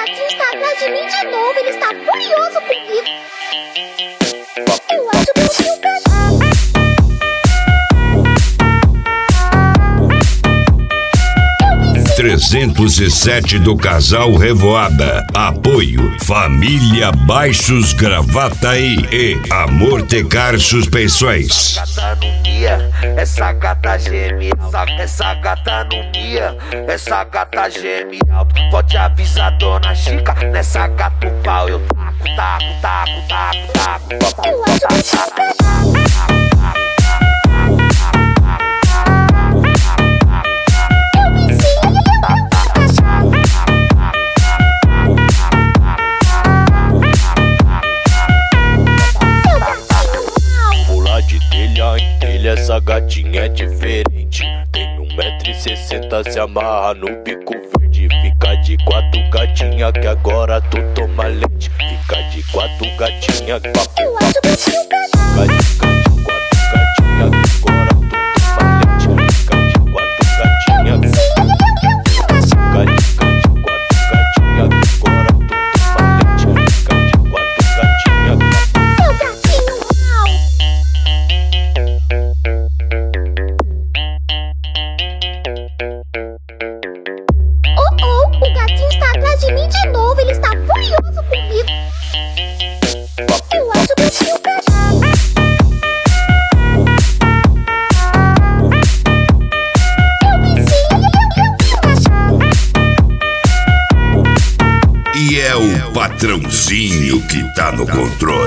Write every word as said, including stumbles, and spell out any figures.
gatinho está atrás de mim de novo. Ele está furioso comigo. Eu acho que eu vi o gatinho. trezentos e sete do Casal Revoada. Apoio Família Baixos Gravataí e Amortecar Suspensões. Essa gata não mia, essa gata geme, essa, essa gata não mia, essa gata geme alto. Pode avisar dona Chica, nessa gata o pau eu taco, taco, taco, taco, taco. Eu acho que eu vi o gatinho. Essa gatinha é diferente. Tem um metro e sessenta, se amarra no bico verde. Fica de quatro gatinha que agora tu toma leite. Fica de quatro gatinha que papo. Eu acho que eu vi o gatinho. Fica de quatro gatinha que agora tu toma leite. Fica de quatro gatinha que Fica de quatro gatinha que agora tu toma leite. Fica de quatro gatinha que Seu gatinho mau. Oh, oh, o gatinho está atrás de mim de novo. Ele está furioso comigo. Eu acho que eu vi o gatinho. Eu vi sim, eu vi o gatinho. E é o patrãozinho que tá no controle.